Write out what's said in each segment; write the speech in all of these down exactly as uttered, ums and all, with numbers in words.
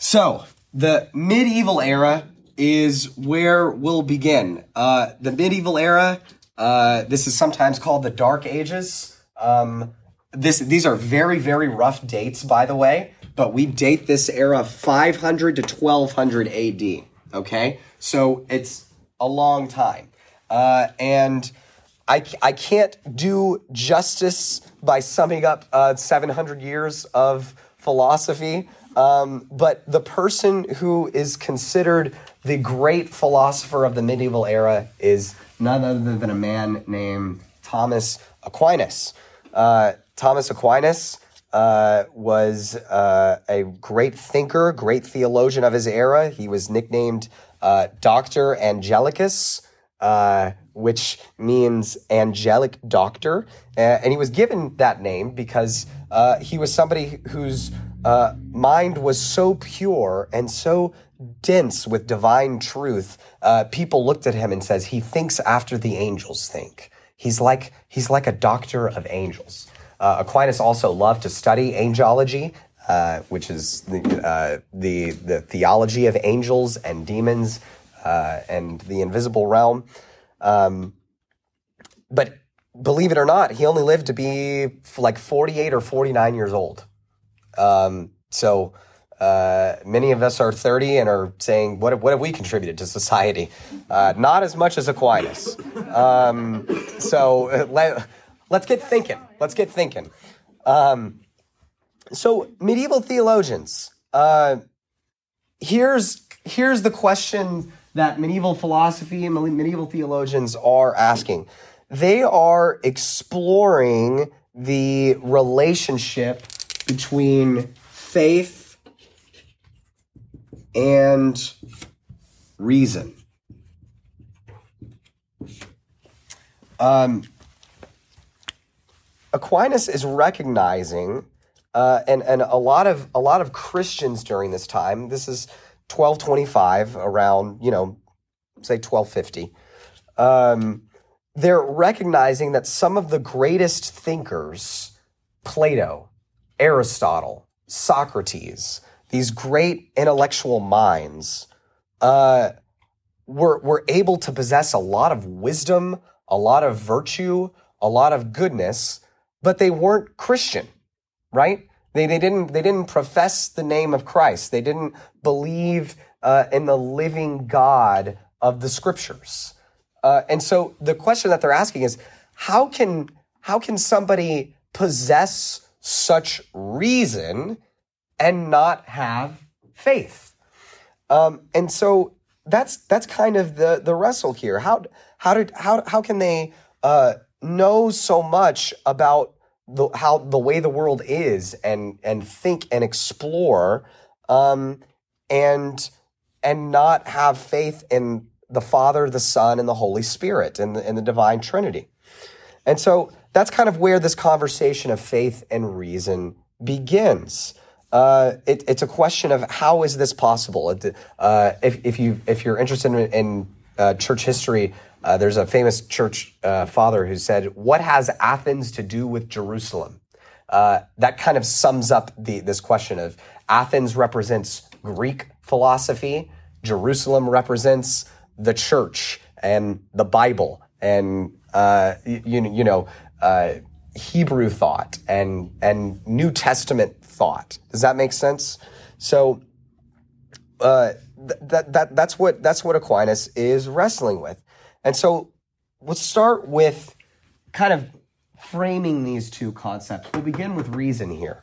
So, the medieval era is where we'll begin. Uh, the medieval era, uh, this is sometimes called the Dark Ages. Um, this These are very, very rough dates, by the way, but we date this era five hundred to twelve hundred A D, okay? So, it's a long time. Uh, and I, I can't do justice by summing up uh, seven hundred years of philosophy. Um, but the person who is considered the great philosopher of the medieval era is none other than a man named Thomas Aquinas. Uh, Thomas Aquinas uh, was uh, a great thinker, great theologian of his era. He was nicknamed uh, Doctor Angelicus, uh, which means angelic doctor. Uh, and he was given that name because uh, he was somebody whose uh, mind was so pure and so dense with divine truth. Uh, people looked at him and says, he thinks after the angels think. He's like, he's like a doctor of angels. Uh, Aquinas also loved to study angelology, uh, which is the, uh, the, the theology of angels and demons uh, and the invisible realm. Um, but believe it or not, he only lived to be like forty-eight or forty-nine years old. Um, so, uh, many of us are thirty and are saying, what, what have we contributed to society? Uh, not as much as Aquinas. Um, so uh, let, let's get thinking. Let's get thinking. Um, so medieval theologians, uh, here's, here's the question that medieval philosophy and medieval theologians are asking. They are exploring the relationship between faith and reason. Um, Aquinas is recognizing, uh, and and a lot of a lot of Christians during this time. This is twelve twenty-five, around, you know, say twelve fifty. Um, they're recognizing that some of the greatest thinkers, Plato, Aristotle, Socrates, these great intellectual minds, uh, were, were able to possess a lot of wisdom, a lot of virtue, a lot of goodness, but they weren't Christian, right? They they didn't they didn't profess the name of Christ. They didn't believe uh, in the living God of the Scriptures. Uh, and so the question that they're asking is, how can how can somebody possess such reason and not have faith? Um, and so that's that's kind of the the wrestle here. How how did how how can they uh, know so much about the how the way the world is and and think and explore um, and and not have faith in the Father, the Son, and the Holy Spirit, and the, and the divine Trinity? And so that's kind of where this conversation of faith and reason begins. Uh, it, it's a question of how is this possible? It, uh, if, if you if you're interested in, in uh, church history, uh, there's a famous church uh, father who said, "What has Athens to do with Jerusalem?" Uh, that kind of sums up the this question of Athens represents Greek philosophy, Jerusalem represents the church and the Bible and uh, you, you know uh, Hebrew thought and and New Testament thought. Does that make sense? So uh, th- that that that's what that's what Aquinas is wrestling with. And so let's start with kind of framing these two concepts. We'll begin with reason here.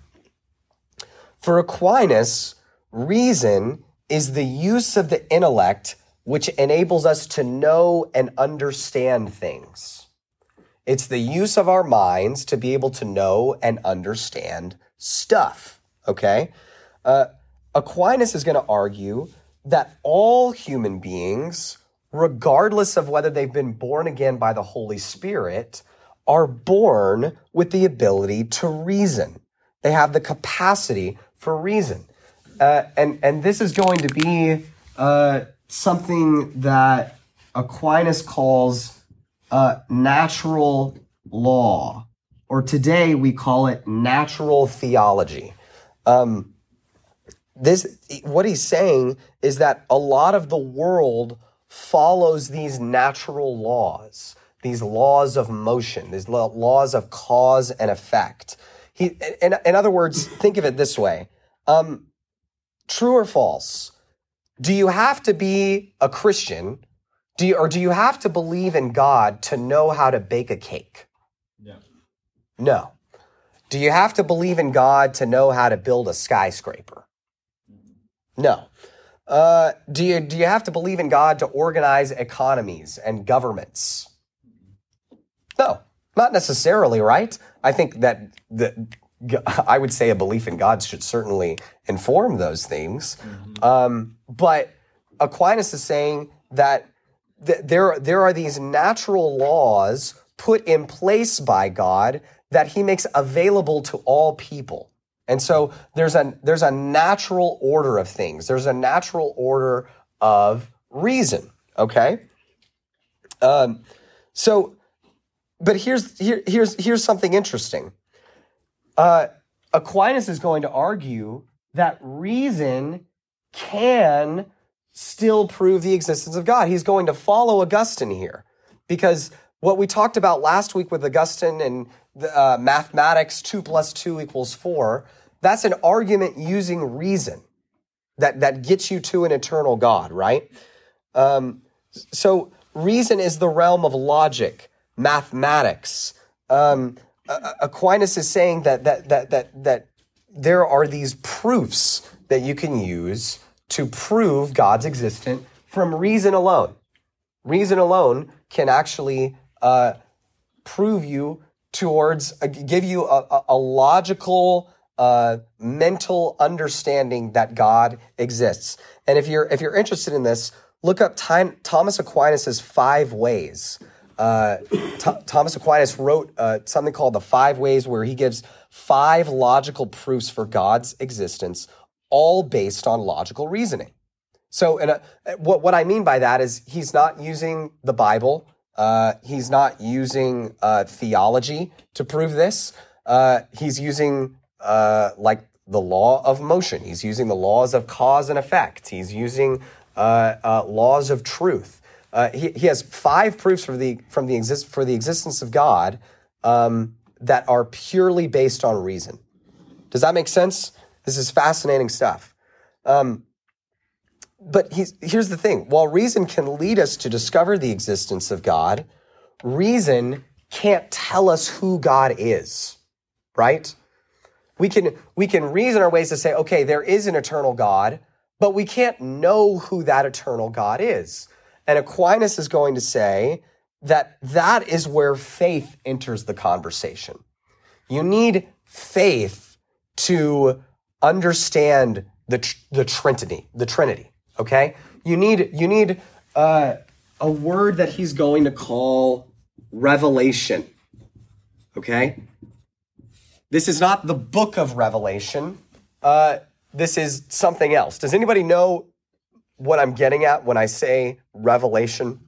For Aquinas, reason is the use of the intellect which enables us to know and understand things. It's the use of our minds to be able to know and understand stuff, okay? Uh, Aquinas is going to argue that all human beings, regardless of whether they've been born again by the Holy Spirit, are born with the ability to reason. They have the capacity for reason. Uh, and, and this is going to be uh, something that Aquinas calls uh, natural law, or today we call it natural theology. Um, this, what he's saying is that a lot of the world follows these natural laws, these laws of motion, these laws of cause and effect. He, in, in other words, think of it this way. Um, true or false? Do you have to be a Christian? Do you, or do you have to believe in God to know how to bake a cake? Yeah. No. Do you have to believe in God to know how to build a skyscraper? No. Uh, do you do you have to believe in God to organize economies and governments? No, not necessarily, right? I think that the I would say a belief in God should certainly inform those things. Mm-hmm. Um, but Aquinas is saying that th- there, there are these natural laws put in place by God that he makes available to all people. And so there's a, there's a natural order of things. There's a natural order of reason, okay? Um, so, but here's, here, here's, here's something interesting. Uh, Aquinas is going to argue that reason can still prove the existence of God. He's going to follow Augustine here, because what we talked about last week with Augustine and the, uh, mathematics, two plus two equals four, that's an argument using reason that, that gets you to an eternal God, right? Um, so reason is the realm of logic, mathematics. Um, Aquinas is saying that that that that that there are these proofs that you can use to prove God's existence from reason alone. Reason alone can actually uh, prove you towards, uh, give you a, a logical, uh, mental understanding that God exists. And if you're if you're interested in this, look up time, Thomas Aquinas's Five Ways. Uh, Th- Thomas Aquinas wrote uh, something called the Five Ways, where he gives five logical proofs for God's existence, all based on logical reasoning. So and, uh, what, what I mean by that is he's not using the Bible. Uh, he's not using uh, theology to prove this. Uh, he's using uh, like the law of motion. He's using the laws of cause and effect. He's using uh, uh, laws of truth. Uh, he, he has five proofs for the from the exist for the existence of God um, that are purely based on reason. Does that make sense? This is fascinating stuff. Um, but he's, here's the thing: while reason can lead us to discover the existence of God, reason can't tell us who God is. Right? We can we can reason our ways to say, okay, there is an eternal God, but we can't know who that eternal God is. And Aquinas is going to say that that is where faith enters the conversation. You need faith to understand the the Trinity, the Trinity. Okay, you need you need uh, a word that he's going to call revelation. Okay, this is not the book of Revelation. Uh, this is something else. Does anybody know what I'm getting at when I say revelation?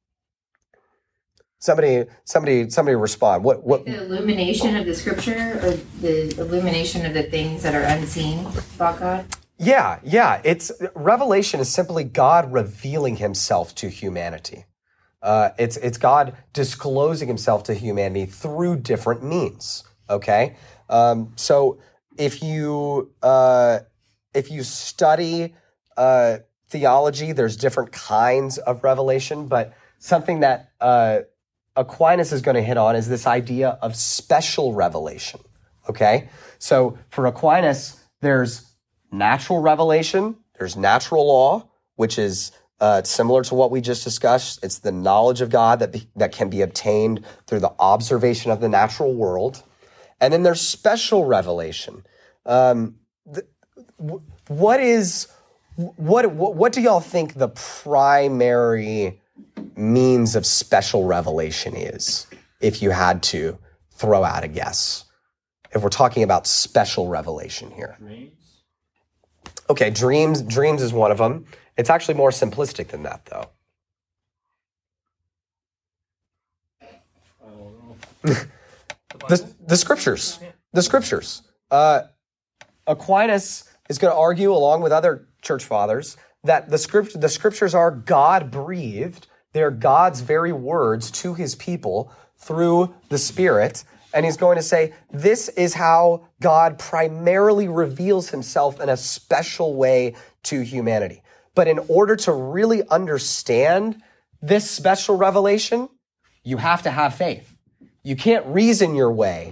Somebody, somebody, somebody respond. What, what? Like the illumination of the scripture, or the illumination of the things that are unseen about God? Yeah, yeah. It's revelation is simply God revealing himself to humanity. Uh, it's it's God disclosing himself to humanity through different means. Okay, um, so if you uh, if you study uh, theology, there's different kinds of revelation, but something that uh, Aquinas is going to hit on is this idea of special revelation. Okay, so for Aquinas, there's natural revelation, there's natural law, which is uh, similar to what we just discussed. It's the knowledge of God that be, that can be obtained through the observation of the natural world. And then there's special revelation. Um, the, what is what, what what do y'all think the primary means of special revelation is, if you had to throw out a guess? If we're talking about special revelation here. Dreams? Okay, dreams. Dreams is one of them. It's actually more simplistic than that, though. I don't know. the, the scriptures. The scriptures. Uh, Aquinas is going to argue, along with other church fathers, that the script, the scriptures are God-breathed. They're God's very words to his people through the Spirit. And he's going to say, this is how God primarily reveals himself in a special way to humanity. But in order to really understand this special revelation, you have to have faith. You can't reason your way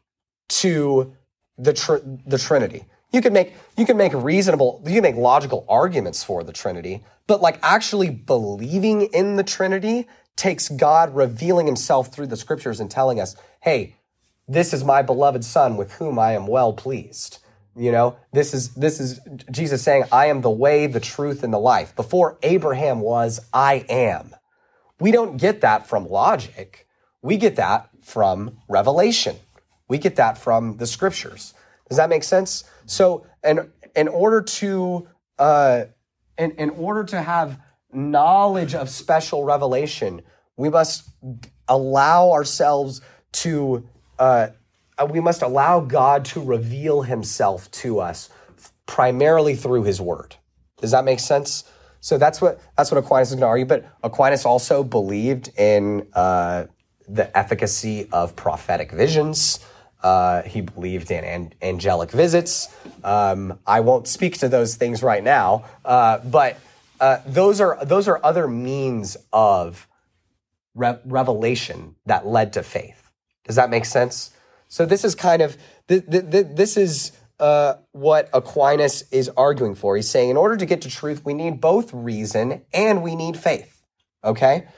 to the tr- the Trinity. You can make you can make reasonable, you can make logical arguments for the Trinity, but like actually believing in the Trinity takes God revealing himself through the scriptures and telling us, hey, this is my beloved Son with whom I am well pleased. You know, this is this is Jesus saying, I am the way, the truth, and the life. Before Abraham was, I am. We don't get that from logic. We get that from revelation. We get that from the scriptures. Does that make sense? So, in in order to uh, in in order to have knowledge of special revelation, we must allow ourselves to. Uh, we must allow God to reveal himself to us primarily through his word. Does that make sense? So that's what that's what Aquinas is going to argue. But Aquinas also believed in uh, the efficacy of prophetic visions. Uh, he believed in an- angelic visits. Um, I won't speak to those things right now, uh, but uh, those are those are other means of re- revelation that led to faith. Does that make sense? So this is kind of, th- th- th- this is uh, what Aquinas is arguing for. He's saying in order to get to truth, we need both reason and we need faith, okay?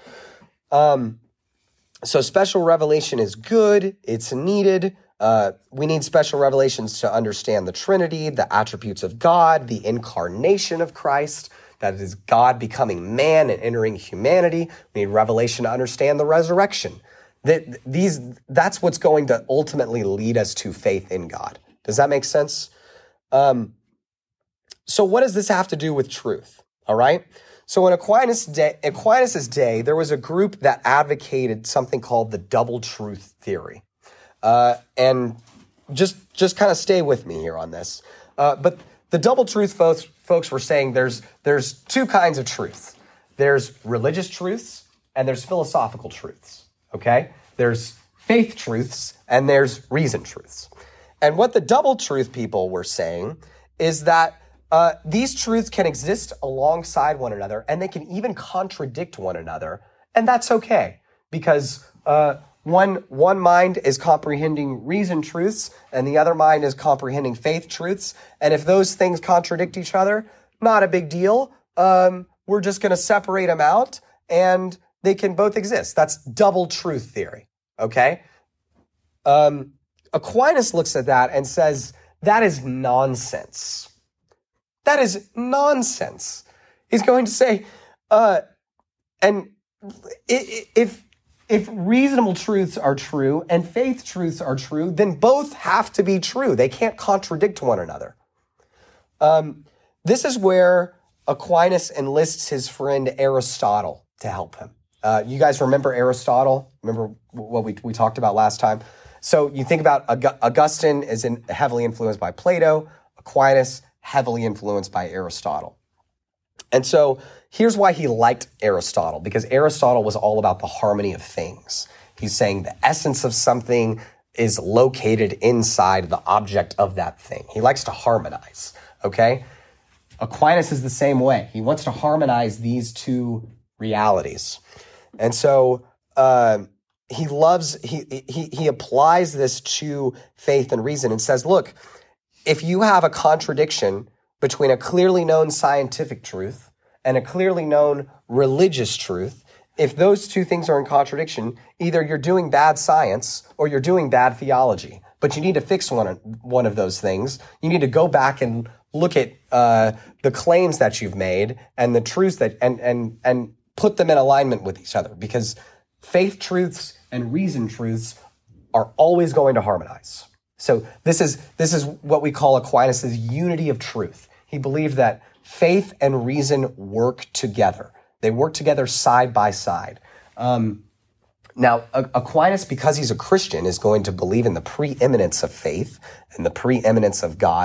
Um, so special revelation is good, it's needed. Uh, we need special revelations to understand the Trinity, the attributes of God, the incarnation of Christ, that is God becoming man and entering humanity. We need revelation to understand the resurrection. That these that's what's going to ultimately lead us to faith in God. Does that make sense? Um, so what does this have to do with truth? All right. So in Aquinas' day, Aquinas' day, there was a group that advocated something called the double truth theory. Uh, and just just kind of stay with me here on this. Uh, but the double truth folks, folks were saying there's there's two kinds of truths. There's religious truths and there's philosophical truths. Okay? There's faith truths and there's reason truths. And what the double truth people were saying is that uh, these truths can exist alongside one another and they can even contradict one another. And that's okay because uh, one, one mind is comprehending reason truths and the other mind is comprehending faith truths. And if those things contradict each other, not a big deal. Um, we're just going to separate them out and they can both exist. That's double truth theory, okay? Um, Aquinas looks at that and says, that is nonsense. That is nonsense. He's going to say, uh, and if, if reasonable truths are true and faith truths are true, then both have to be true. They can't contradict one another. Um, this is where Aquinas enlists his friend Aristotle to help him. Uh, you guys remember Aristotle? Remember what we, we talked about last time? So you think about Aug- Augustine is in, heavily influenced by Plato, Aquinas heavily influenced by Aristotle. And so here's why he liked Aristotle, because Aristotle was all about the harmony of things. He's saying the essence of something is located inside the object of that thing. He likes to harmonize, okay? Aquinas is the same way. He wants to harmonize these two realities. And so uh, he loves, he, he he applies this to faith and reason and says, look, if you have a contradiction between a clearly known scientific truth and a clearly known religious truth, if those two things are in contradiction, either you're doing bad science or you're doing bad theology. But you need to fix one, one of those things. You need to go back and look at uh, the claims that you've made and the truths that, and and and put them in alignment with each other, because faith truths and reason truths are always going to harmonize. So this is this is what we call Aquinas' unity of truth. He believed that faith and reason work together. They work together side by side. Um, now, Aquinas, because he's a Christian, is going to believe in the preeminence of faith and the preeminence of God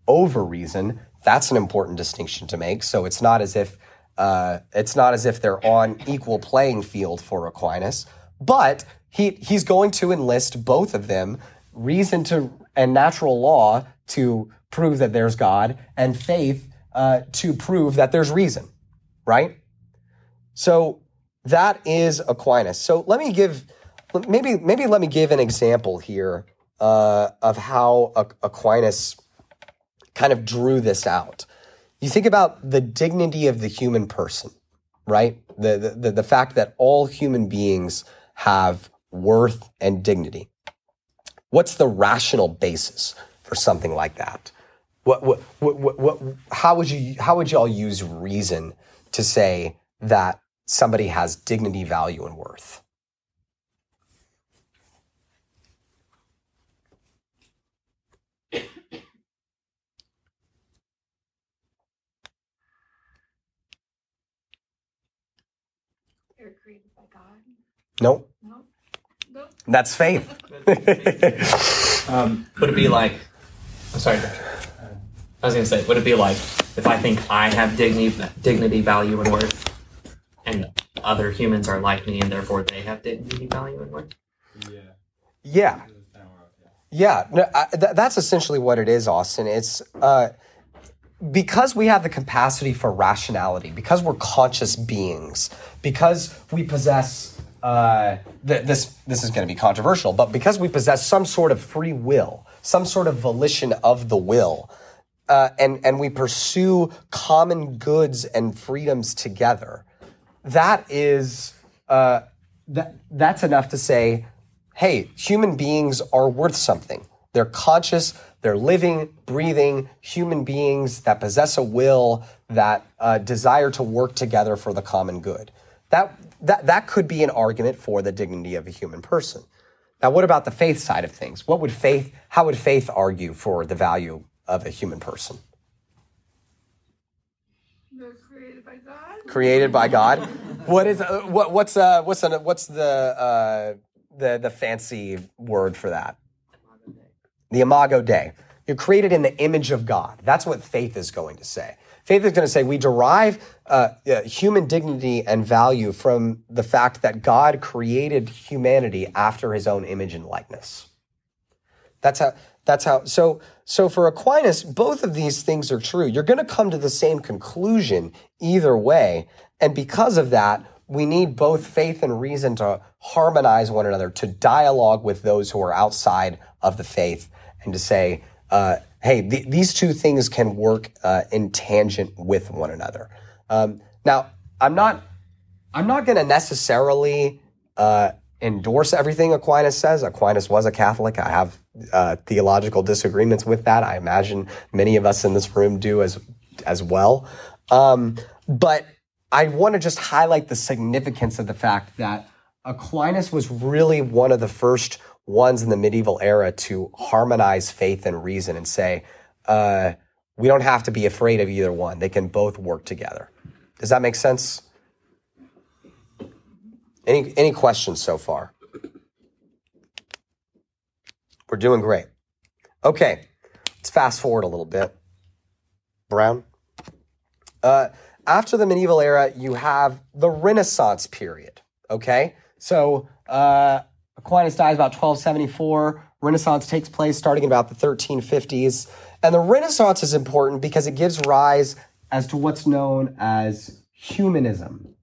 over reason. That's an important distinction to make. So it's not as if uh, it's not as if they're on equal playing field for Aquinas, but he he's going to enlist both of them, reason to and natural law to prove that there's God, and faith uh, to prove that there's reason, right? So that is Aquinas. So let me give maybe maybe let me give an example here uh, of how Aquinas kind of drew this out. You think about the dignity of the human person, right? The, the, the fact that all human beings have worth and dignity. What's the rational basis for something like that? What, what, what, what, what, how would you, how would y'all use reason to say that somebody has dignity, value, and worth? Created by God? Nope. Nope. Nope. That's faith. um, would it be like, I'm sorry, I was going to say, would it be like if I think I have dignity, dignity, value, and worth, and other humans are like me and therefore they have dignity, value, and worth? Yeah. Yeah. Yeah. No, I, th- that's essentially what it is, Austin. It's uh, because we have the capacity for rationality, because we're conscious beings, because we possess, uh, th- this, this is going to be controversial, but because we possess some sort of free will, some sort of volition of the will, uh, and, and we pursue common goods and freedoms together, that is, uh, that, that's enough to say, hey, human beings are worth something. They're conscious, they're living, breathing human beings that possess a will, that uh, desire to work together for the common good. That, that, that could be an argument for the dignity of a human person. Now, what about the faith side of things? What would faith, how would faith argue for the value of a human person? They're created by God. Created by God. What is uh, what, what's uh, what's an, what's the uh, the the fancy word for that? The Imago Dei. You're created in the image of God. That's what faith is going to say. Faith is going to say we derive uh, uh, human dignity and value from the fact that God created humanity after his own image and likeness. That's how, that's how, so, so for Aquinas, both of these things are true. You're going to come to the same conclusion either way. And because of that, we need both faith and reason to harmonize one another, to dialogue with those who are outside of the faith, and to say, uh, hey, th- these two things can work uh, in tangent with one another. Um, now, I'm not, I'm not going to necessarily uh, endorse everything Aquinas says. Aquinas was a Catholic. I have uh, theological disagreements with that. I imagine many of us in this room do as as well. Um, but I want to just highlight the significance of the fact that Aquinas was really one of the first ones in the medieval era to harmonize faith and reason and say, uh, we don't have to be afraid of either one. They can both work together. Does that make sense? Any any questions so far? We're doing great. Okay, let's fast forward a little bit. Brown? Uh, after the medieval era, you have the Renaissance period, okay? So uh, Aquinas dies about twelve seventy-four. Renaissance takes place starting in about the thirteen fifties. And the Renaissance is important because it gives rise as to what's known as humanism.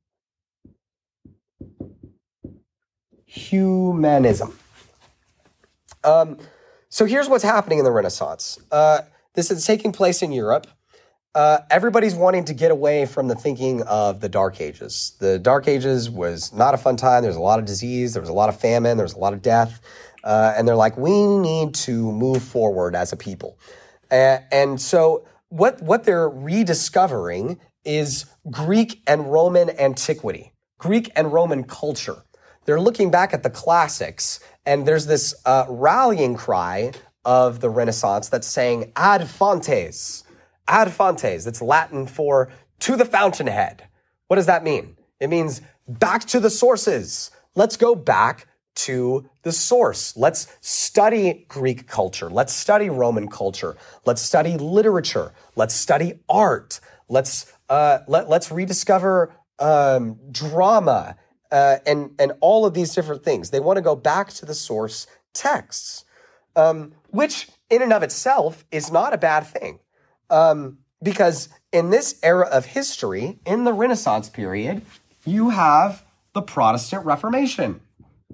Humanism. Um, so here's what's happening in the Renaissance. Uh, this is taking place in Europe. Uh, everybody's wanting to get away from the thinking of the Dark Ages. The Dark Ages was not a fun time. There was a lot of disease. There was a lot of famine. There was a lot of death. Uh, and they're like, we need to move forward as a people. Uh, and so what, what they're rediscovering is Greek and Roman antiquity, Greek and Roman culture. They're looking back at the classics, and there's this uh, rallying cry of the Renaissance that's saying ad fontes. Ad fontes, that's Latin for to the fountainhead. What does that mean? It means back to the sources. Let's go back to the source. Let's study Greek culture. Let's study Roman culture. Let's study literature. Let's study art. Let's uh, let, let's rediscover um, drama uh, and and all of these different things. They want to go back to the source texts, um, which in and of itself is not a bad thing, um, because in this era of history, in the Renaissance period, you have the Protestant Reformation.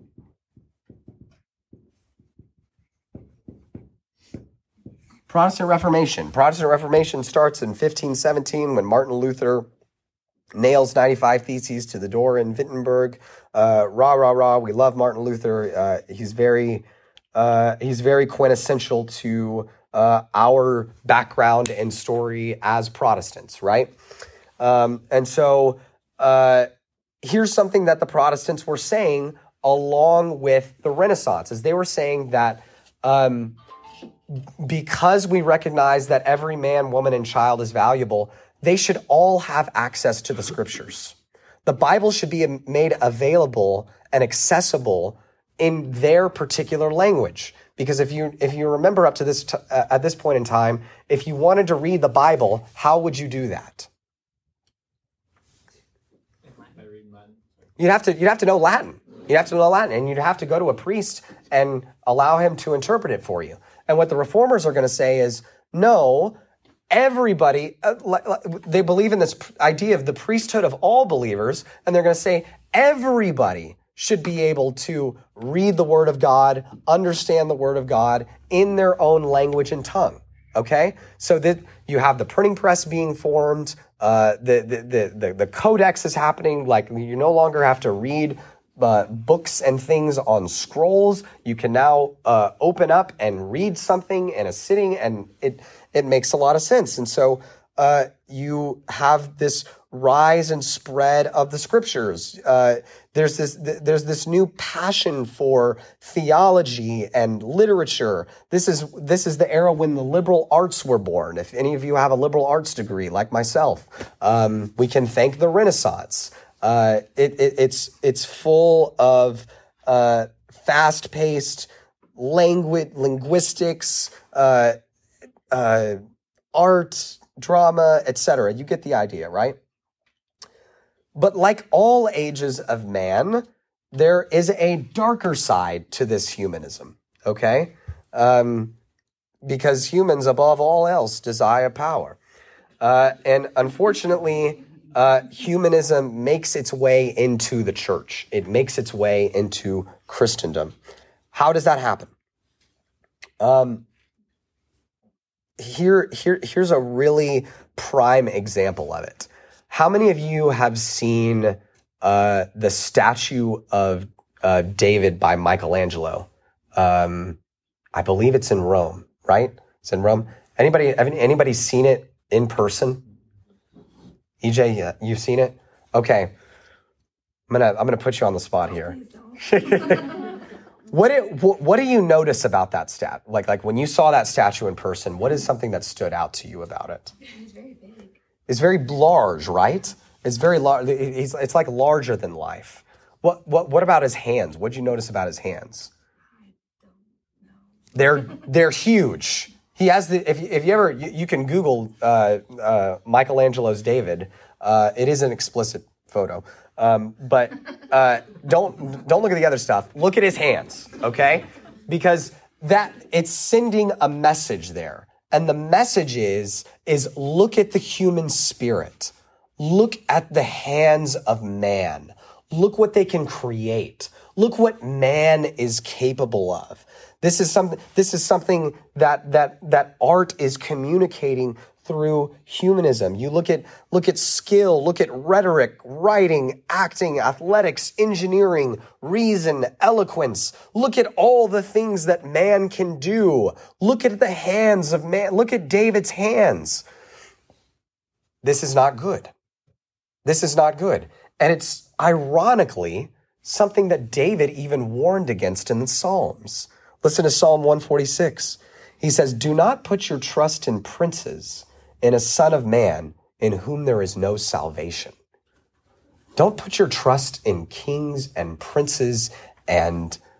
Protestant Reformation. Protestant Reformation starts in fifteen seventeen when Martin Luther nails ninety-five Theses to the door in Wittenberg. Uh, rah, rah, rah. We love Martin Luther. Uh, he's very uh, he's very quintessential to uh, our background and story as Protestants, right? Um, and so uh, here's something that the Protestants were saying along with the Renaissance, is they were saying that um, because we recognize that every man, woman, and child is valuable, they should all have access to the scriptures. The Bible should be made available and accessible in their particular language. Because if you if you remember up to this t- uh, at this point in time, if you wanted to read the Bible, how would you do that? You'd have to you'd have to know Latin. You'd have to know Latin, and you'd have to go to a priest and allow him to interpret it for you. And what the reformers are going to say is, no, everybody, uh, they believe in this idea of the priesthood of all believers, and they're going to say everybody should be able to read the Word of God, understand the Word of God in their own language and tongue. Okay, so that you have the printing press being formed, uh, the, the the the the codex is happening. Like, you no longer have to read uh, books and things on scrolls. You can now uh, open up and read something in a sitting, and it it makes a lot of sense. And so uh, you have this rise and spread of the scriptures. Uh, there's this th- there's this new passion for theology and literature. This is this is the era when the liberal arts were born. If any of you have a liberal arts degree, like myself, um, we can thank the Renaissance. Uh, it, it, it's it's full of uh, fast-paced language, linguistics, uh, uh, art, drama, et cetera. You get the idea, right? But like all ages of man, there is a darker side to this humanism, okay? Um, because humans, above all else, desire power. Uh, and unfortunately, uh, humanism makes its way into the church. It makes its way into Christendom. How does that happen? Um, here, here, here's a really prime example of it. How many of you have seen uh, the statue of uh, David by Michelangelo? Um, I believe it's in Rome, right? It's in Rome. Anybody, have anybody seen it in person? E J, yeah, you've seen it? Okay, I'm gonna I'm gonna put you on the spot here. What it, what, what do you notice about that stat? Like like when you saw that statue in person, what is something that stood out to you about it? It's very big. It's very large, right? It's very large. It's, it's like larger than life. What what what about his hands? What did you notice about his hands? I don't know. They're they're huge. He has the if you, if you ever you, you can Google uh, uh, Michelangelo's David. Uh, it is an explicit photo, um, but uh, don't don't look at the other stuff. Look at his hands, okay? Because that it's sending a message there. And the message is, is look at the human spirit. Look at the hands of man. Look what they can create. Look what man is capable of. This is something, this is something that, that, that art is communicating through humanism. You look at, look at skill, look at rhetoric, writing, acting, athletics, engineering, reason, eloquence. Look at all the things that man can do. Look at the hands of man. Look at David's hands. This is not good. This is not good. And it's ironically something that David even warned against in the Psalms. Listen to Psalm one forty-six. He says, "Do not put your trust in princes, in a son of man in whom there is no salvation." Don't put your trust in kings and princes and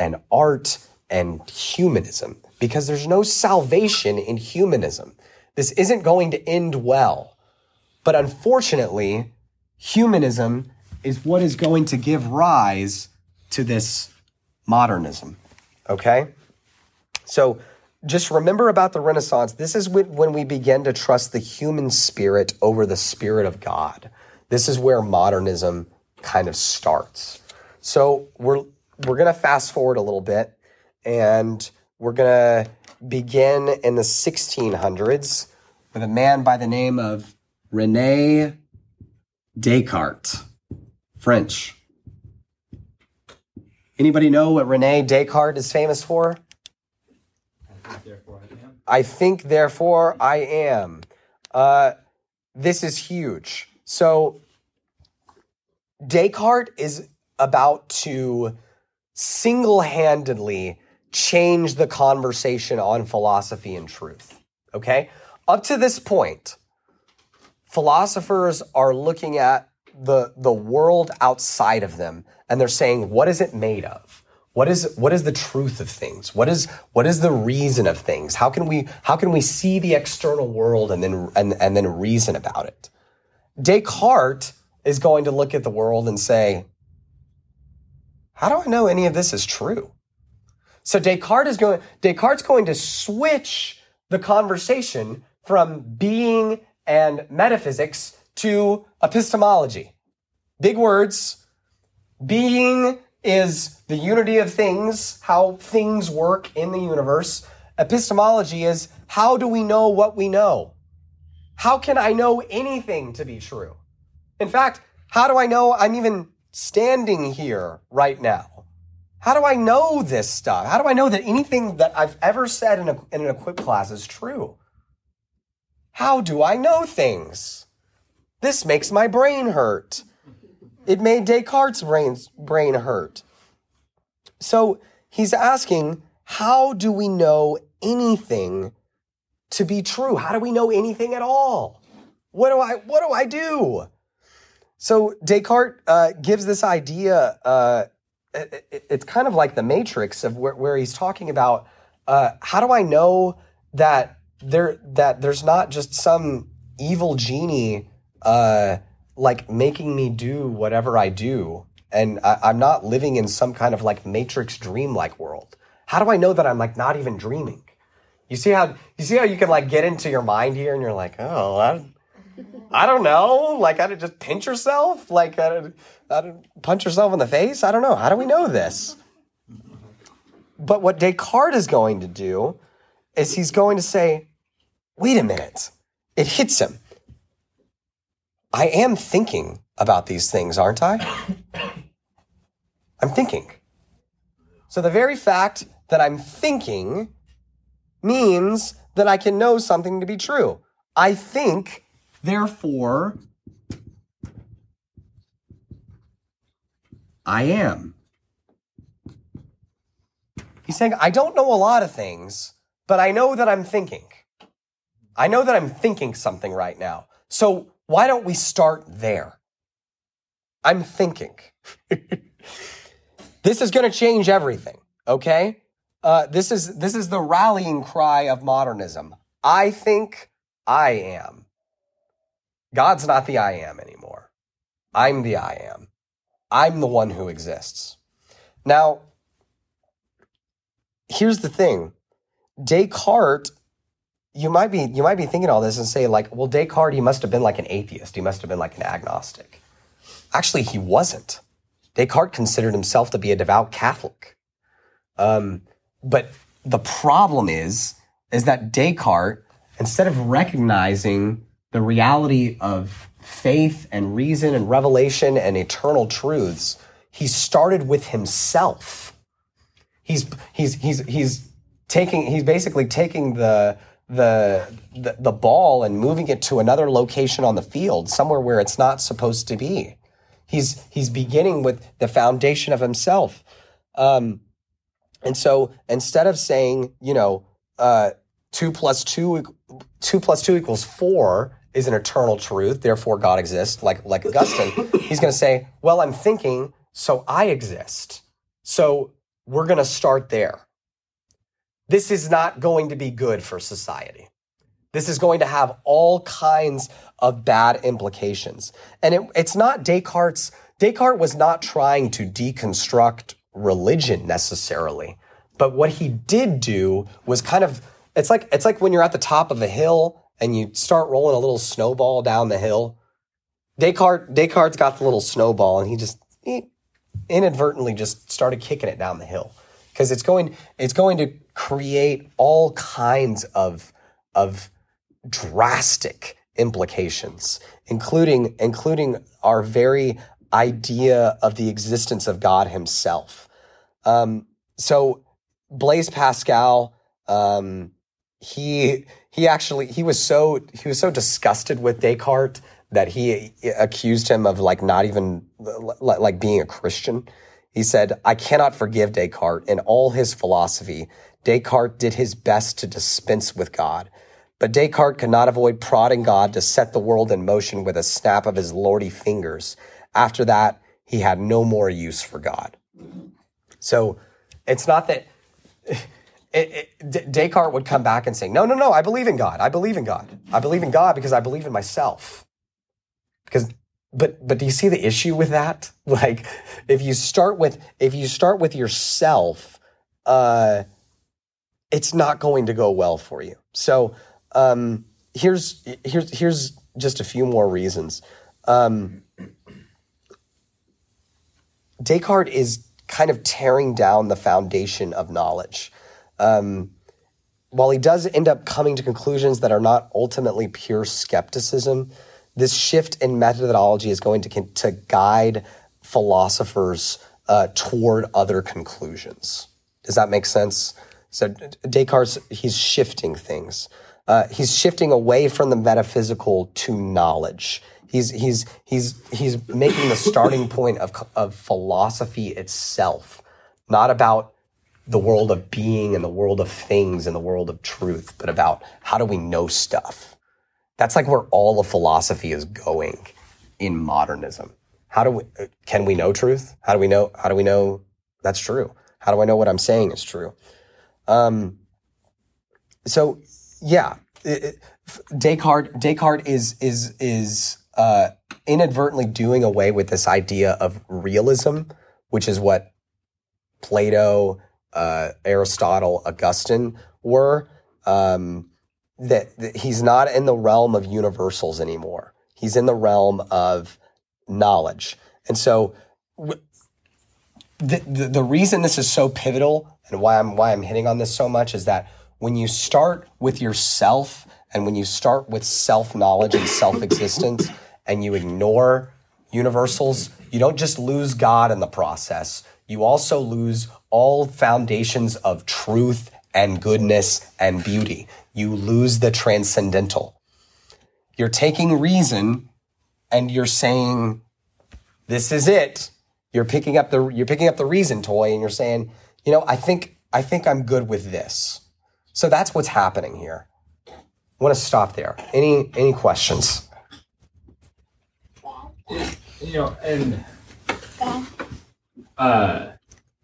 and art and humanism, because there's no salvation in humanism. This isn't going to end well. But unfortunately, humanism is what is going to give rise to this modernism, okay? So just remember about the Renaissance. This is when we begin to trust the human spirit over the Spirit of God. This is where modernism kind of starts. So we're we're going to fast forward a little bit, and we're going to begin in the sixteen hundreds with a man by the name of René Descartes, French. Anybody know what René Descartes is famous for? I think, therefore, I am. I think, therefore, I am. Uh, this is huge. So Descartes is about to single-handedly change the conversation on philosophy and truth, okay? Up to this point, philosophers are looking at the, the world outside of them, and they're saying, what is it made of? What is what is the truth of things? What is what is the reason of things? How can we how can we see the external world and then and, and then reason about it? Descartes is going to look at the world and say, how do I know any of this is true? So Descartes is going Descartes going to switch the conversation from being and metaphysics to epistemology. Big words. Being is the unity of things, how things work in the universe. Epistemology is, how do we know what we know? How can I know anything to be true? In fact, how do I know I'm even standing here right now? How do I know this stuff? How do I know that anything that I've ever said in, a, in an equip class is true? How do I know things? This makes my brain hurt. It made Descartes' brain, brain hurt. So he's asking, how do we know anything to be true? How do we know anything at all? What do I, what do I do? So Descartes uh, gives this idea, uh, it, it, it's kind of like the Matrix of where, where he's talking about, uh, how do I know that there that there's not just some evil genie uh, like making me do whatever I do, and I, I'm not living in some kind of like Matrix dream-like world. How do I know that I'm like not even dreaming? You see how you see how you can like get into your mind here, and you're like, oh, I, I don't know. Like, I just pinch yourself, like I, I punch yourself in the face. I don't know. How do we know this? But what Descartes is going to do is he's going to say, wait a minute. It hits him. I am thinking about these things, aren't I? I'm thinking. So the very fact that I'm thinking means that I can know something to be true. I think, therefore, I am. He's saying, I don't know a lot of things, but I know that I'm thinking. I know that I'm thinking something right now. So why don't we start there? I'm thinking. This is going to change everything, okay? Uh, this is this is the rallying cry of modernism. I think, I am. God's not the I am anymore. I'm the I am. I'm the one who exists. Now, here's the thing. Descartes, you might be you might be thinking all this and say like, well, Descartes, he must have been like an atheist. He must have been like an agnostic. Actually, he wasn't. Descartes considered himself to be a devout Catholic. Um, but the problem is, is that Descartes, instead of recognizing the reality of faith and reason and revelation and eternal truths, he started with himself. He's he's he's he's taking he's basically taking the the the, the ball and moving it to another location on the field, somewhere where it's not supposed to be. He's he's beginning with the foundation of himself. Um, and so instead of saying, you know, uh, two plus two, two plus two equals four is an eternal truth, therefore God exists, like, like Augustine, he's going to say, well, I'm thinking, so I exist. So we're going to start there. This is not going to be good for society. This is going to have all kinds of bad implications. And it, it's not Descartes. Descartes was not trying to deconstruct religion necessarily. But what he did do was kind of, it's like it's like when you're at the top of a hill and you start rolling a little snowball down the hill. Descartes, Descartes got the little snowball and he just he inadvertently just started kicking it down the hill. Because it's going it's going to create all kinds of of drastic implications, including including our very idea of the existence of God himself. Um, so Blaise Pascal, um, he he actually he was so he was so disgusted with Descartes that he accused him of like not even like being a Christian. He said, "I cannot forgive Descartes. In all his philosophy, Descartes did his best to dispense with God. But Descartes could not avoid prodding God to set the world in motion with a snap of his lordy fingers. After that, he had no more use for God." So it's not that it, it, Descartes would come back and say, no, no, no, I believe in God. I believe in God. I believe in God because I believe in myself. Because, but, but do you see the issue with that? Like, if you start with, if you start with yourself, uh, it's not going to go well for you. So, um, here's, here's, here's just a few more reasons. Um, Descartes is kind of tearing down the foundation of knowledge. Um, while he does end up coming to conclusions that are not ultimately pure skepticism, this shift in methodology is going to, to guide philosophers uh, toward other conclusions. Does that make sense? So Descartes, he's shifting things. Uh, he's shifting away from the metaphysical to knowledge. He's he's he's he's making the starting point of of philosophy itself, not about the world of being and the world of things and the world of truth, but about how do we know stuff. That's like where all of philosophy is going in modernism. How do we can we know truth? How do we know how do we know that's true? How do I know what I'm saying is true? Um. So yeah, it, it, Descartes Descartes is is is. Uh, inadvertently doing away with this idea of realism, which is what Plato, uh, Aristotle, Augustine were. Um, that, that he's not in the realm of universals anymore. He's in the realm of knowledge. And so w- the, the the reason this is so pivotal and why I'm why I'm hitting on this so much is that when you start with yourself and when you start with self-knowledge and self-existence and you ignore universals, you don't just lose God in the process. You also lose all foundations of truth and goodness and beauty. You lose the transcendental. You're taking reason and you're saying, this is it. You're picking up the you're picking up the reason toy and you're saying, you know, I think I think I'm good with this. So that's what's happening here. I want to stop there. Any any questions? You know, and uh,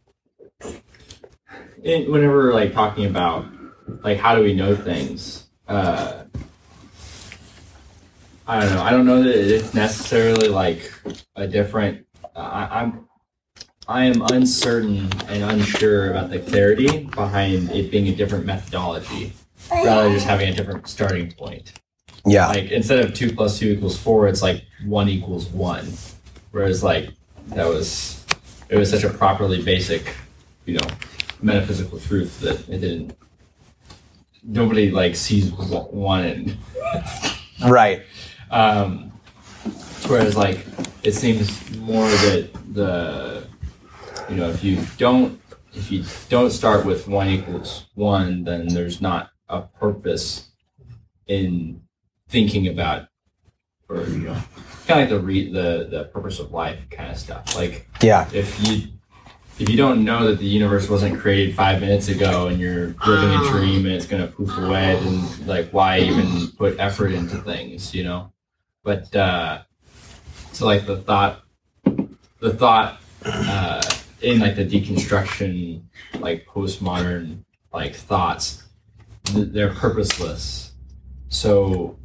in, whenever we're like talking about like how do we know things, uh, I don't know. I don't know that it's necessarily like a different. Uh, I, I'm I am uncertain and unsure about the clarity behind it being a different methodology, rather than just having a different starting point. Yeah. Like instead of two plus two equals four, it's like one equals one. Whereas like that was, it was such a properly basic, you know, metaphysical truth that it didn't, nobody like sees one and. Right. Um, whereas like, it seems more that the, you know, if you don't, if you don't start with one equals one, then there's not a purpose in thinking about, or you know, kind of like the re- the the purpose of life kind of stuff. Like, yeah, if you if you don't know that the universe wasn't created five minutes ago and you're living a dream and it's gonna poof away, then like why even put effort into things, you know? But uh, so like the thought, the thought uh, in like the deconstruction, like postmodern like thoughts, th- they're purposeless. So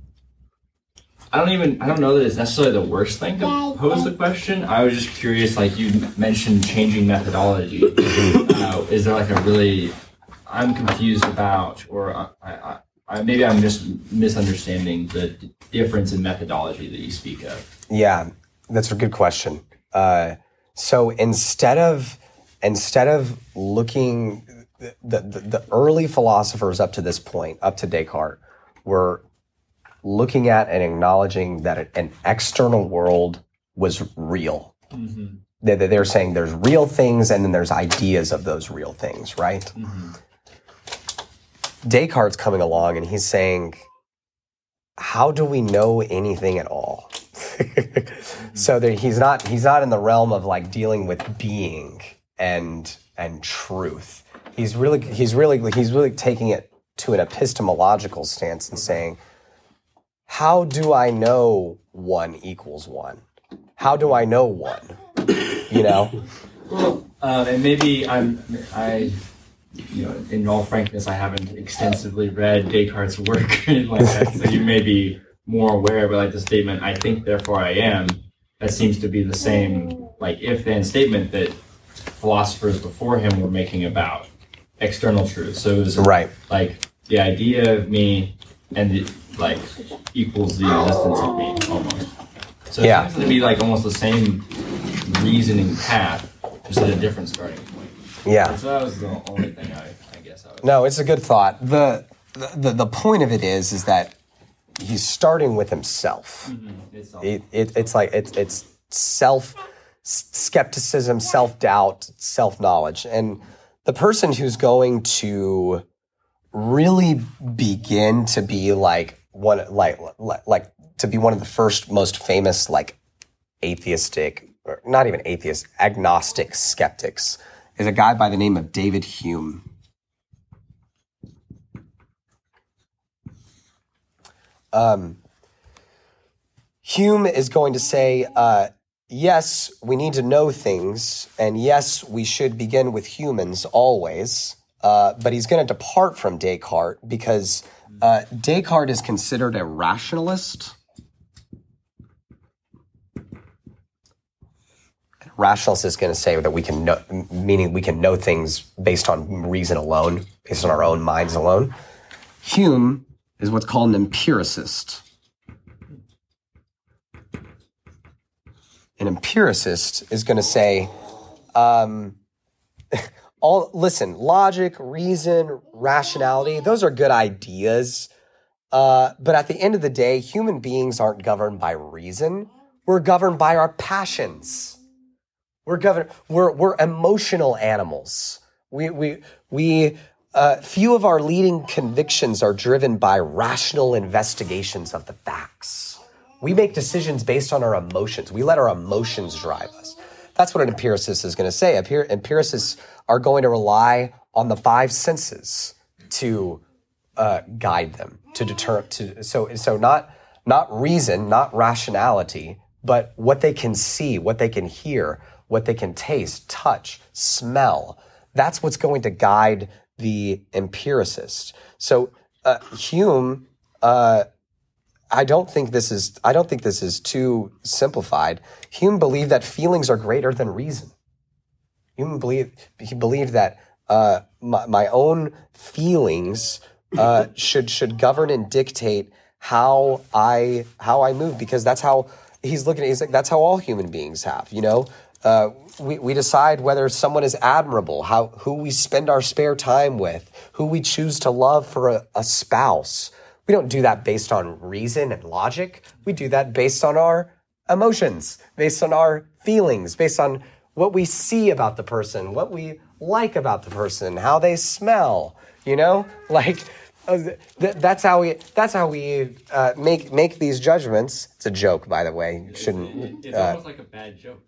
I don't even I don't know that it's necessarily the worst thing to pose the question. I was just curious, like you mentioned changing methodology. Uh, is there like a really I'm confused about, or I, I, I maybe I'm just misunderstanding the d- difference in methodology that you speak of. Yeah, that's a good question. Uh, so instead of instead of looking, the, the the early philosophers up to this point, up to Descartes, were looking at and acknowledging that an external world was real. Mm-hmm. They, they're saying there's real things and then there's ideas of those real things, right? Mm-hmm. Descartes coming along and he's saying, how do we know anything at all? mm-hmm. So there, he's not he's not in the realm of like dealing with being and and truth. He's really he's really he's really taking it to an epistemological stance and saying, how do I know one equals one? How do I know one? You know? Well, uh, and maybe I'm, I, you know, in all frankness, I haven't extensively read Descartes' work like that, so you may be more aware, but like the statement, I think, therefore I am, that seems to be the same, like, if-then statement that philosophers before him were making about external truth. So it was right. like the idea of me and the, like, equals the existence of me, almost. So it yeah. seems to be like almost the same reasoning path, just at a different starting point. Yeah. So that was the only thing I, I guess I was... No, it's a good thought. The, the the point of it is, is that he's starting with himself. Mm-hmm. It's, it, it, it's like, it's, it's self skepticism, self-doubt, self-knowledge. And the person who's going to really begin to be like one, like, like, like to be one of the first most famous, like, atheistic, or not even atheist, agnostic skeptics is a guy by the name of David Hume. Um, Hume is going to say, uh, yes, we need to know things, and yes, we should begin with humans always, uh, but he's going to depart from Descartes because uh, Descartes is considered a rationalist. Rationalist is going to say that we can know, meaning we can know things based on reason alone, based on our own minds alone. Hume is what's called an empiricist. An empiricist is going to say, um, all listen, logic, reason, rationality, those are good ideas. Uh, but at the end of the day, human beings aren't governed by reason. We're governed by our passions. We're governed. We're we're emotional animals. We we we. Uh, few of our leading convictions are driven by rational investigations of the facts. We make decisions based on our emotions. We let our emotions drive us. That's what an empiricist is going to say. Empir- empiricists are going to rely on the five senses to uh, guide them, to deter. To so so not not reason, not rationality, but what they can see, what they can hear, what they can taste, touch, smell. That's what's going to guide the empiricist. So uh, Hume, uh, I don't think this is. I don't think this is too simplified. Hume believed that feelings are greater than reason. Hume believed he believed that uh, my, my own feelings uh, should should govern and dictate how I how I move, because that's how he's looking at. He's like, that's how all human beings have. You know. Uh, we, we decide whether someone is admirable, how who we spend our spare time with, who we choose to love for a, a spouse. We don't do that based on reason and logic. We do that based on our emotions, based on our feelings, based on what we see about the person, what we like about the person, how they smell. You know, like uh, th- that's how we that's how we uh, make make these judgments. It's a joke, by the way. You shouldn't. It's uh, almost like a bad joke.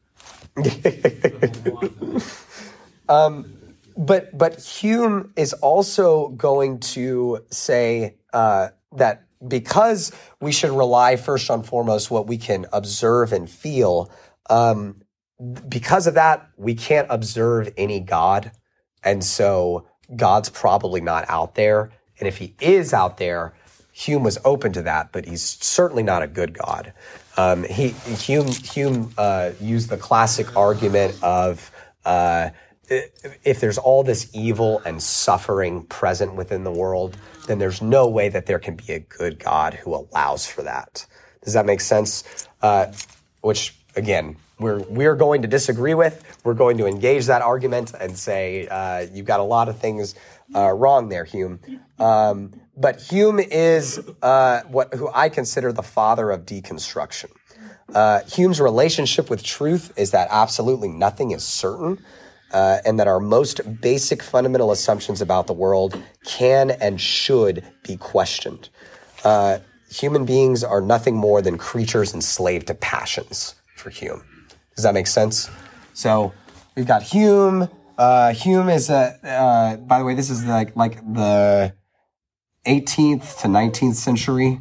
um, but but Hume is also going to say uh, that because we should rely first and foremost what we can observe and feel, um, because of that, we can't observe any God. And so God's probably not out there. And if he is out there, Hume was open to that, but he's certainly not a good God. Um, he Hume Hume uh, used the classic argument of uh, if there's all this evil and suffering present within the world, then there's no way that there can be a good God who allows for that. Does that make sense? Uh, which, again, we're we're going to disagree with. We're going to engage that argument and say uh, you've got a lot of things uh, wrong there, Hume. Um, but Hume is uh, what who I consider the father of deconstruction. Uh, Hume's relationship with truth is that absolutely nothing is certain, uh, and that our most basic fundamental assumptions about the world can and should be questioned. Uh, human beings are nothing more than creatures enslaved to passions for Hume. Does that make sense? So we've got Hume. Uh, Hume is a, uh, by the way, this is like like the eighteenth to nineteenth century.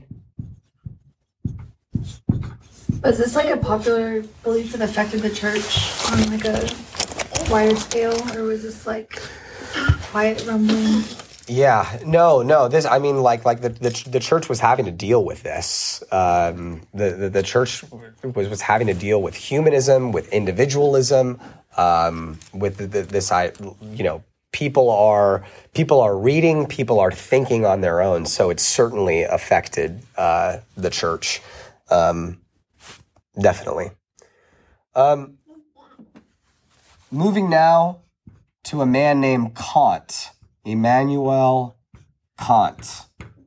Was this like a popular belief that affected the church on like a wider scale, or was this like quiet rumbling? Yeah, no, no. This, I mean, like, like the the, the church was having to deal with this. Um, the, the the church was was having to deal with humanism, with individualism, um, with the, the, this, I, you know, people are people are reading, people are thinking on their own. So it certainly affected uh, the church, um, definitely. Um, moving now to a man named Kant. Immanuel Kant.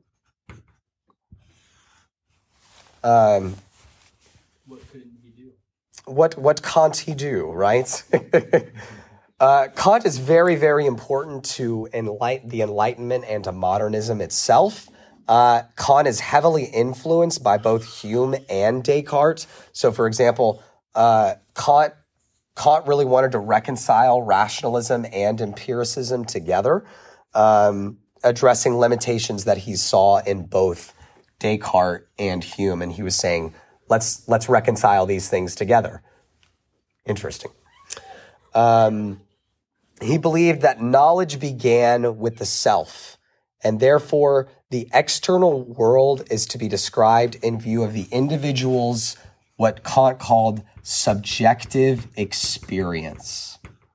Um, What could he do? what what can't he do, right? uh, Kant is very, very important to enlighten the Enlightenment and to modernism itself. Uh, Kant is heavily influenced by both Hume and Descartes. So, for example, uh, Kant Kant really wanted to reconcile rationalism and empiricism together. Um, addressing limitations that he saw in both Descartes and Hume, and he was saying, "Let's let's reconcile these things together." Interesting. Um, he believed that knowledge began with the self, and therefore the external world is to be described in view of the individual's what Kant called subjective experience.